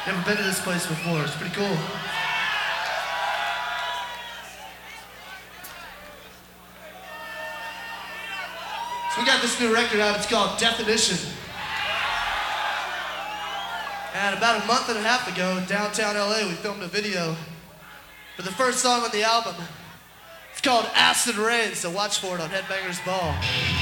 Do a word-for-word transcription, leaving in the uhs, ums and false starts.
Never been to this place before. It's pretty cool. So we got this new record out. It's called Definition. And about a month and a half ago, downtown L A, we filmed a video for the first song on the album. It's called Acid Rain, so watch for it on Headbangers Ball.